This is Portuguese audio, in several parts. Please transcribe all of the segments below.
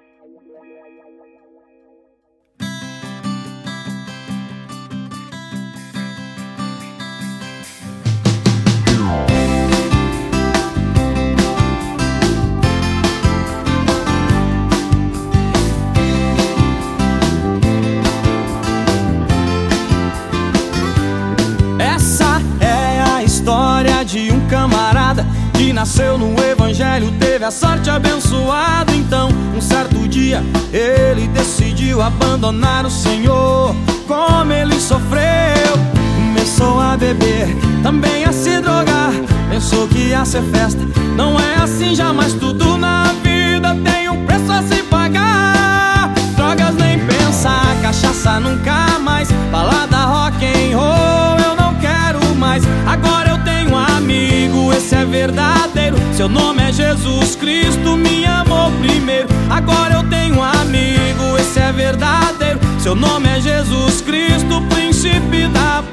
De um camarada que nasceu no evangelho, teve a sorte abençoada. Então, um certo dia, ele decidiu abandonar o Senhor. Como ele sofreu, começou a beber, também a se drogar. Pensou que ia ser festa, não é assim jamais. Tudo na vida tem um preço a se pagar. Drogas nem pensar, cachaça nunca mais, balada, rock and roll eu não quero mais. Agora eu tenho um amigo, esse é verdadeiro, seu nome é Jesus Cristo, me amou primeiro. Agora eu tenho um amigo, esse é verdadeiro, seu nome é Jesus Cristo, príncipe da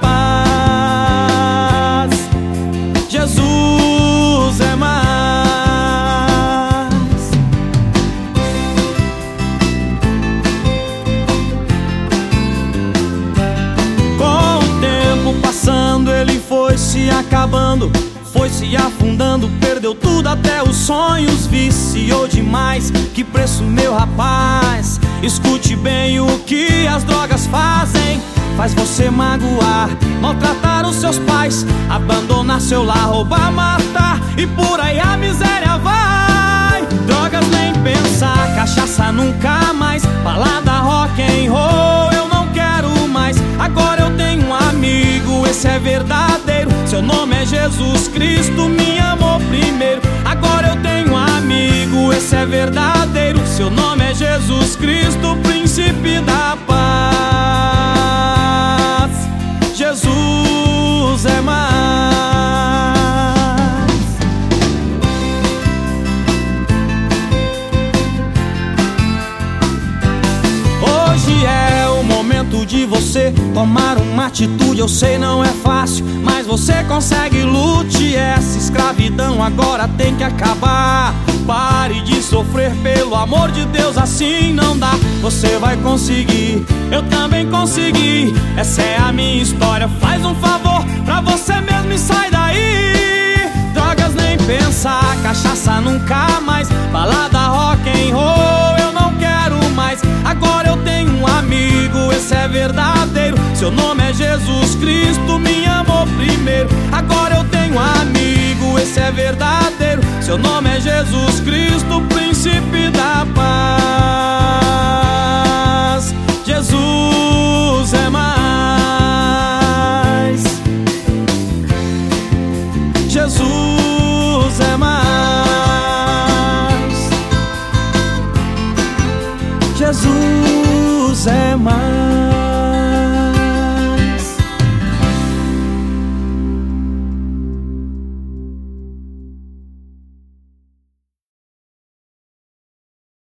paz. Jesus é mais. Com o tempo passando, ele foi se acabando, foi se afundando, perdeu tudo até os sonhos, viciou demais. Que preço, meu rapaz? Escute bem o que as drogas fazem. Faz você magoar, maltratar os seus pais, abandonar seu lar, roubar, matar, e por aí a miséria vai. Drogas nem pensar, cachaça nunca mais, balada, rock and roll eu não quero mais. Agora eu tenho um amigo, esse é verdadeiro, seu nome é Jesus Cristo, me amou primeiro. Agora eu tenho um amigo, esse é verdadeiro, seu nome é Jesus Cristo, príncipe da paz. Jesus é mais. Hoje é o momento de você tomar uma atitude. Eu sei, não é fácil, mas você consegue. Lute, essa escravidão agora tem que acabar. Pare de sofrer, pelo amor de Deus, assim não dá. Você vai conseguir, eu também consegui. Essa é a minha história, faz um favor pra você mesmo e sai daí. Drogas nem pensar, cachaça nunca mais, balada, rock and roll eu não quero mais. Agora eu tenho um amigo, esse é verdadeiro, seu nome é Jesus Cristo, me amou primeiro. Agora eu tenho um amigo, esse é verdadeiro, seu nome é Jesus Cristo, príncipe da paz. Jesus é mais. Jesus é mais. Jesus é mais.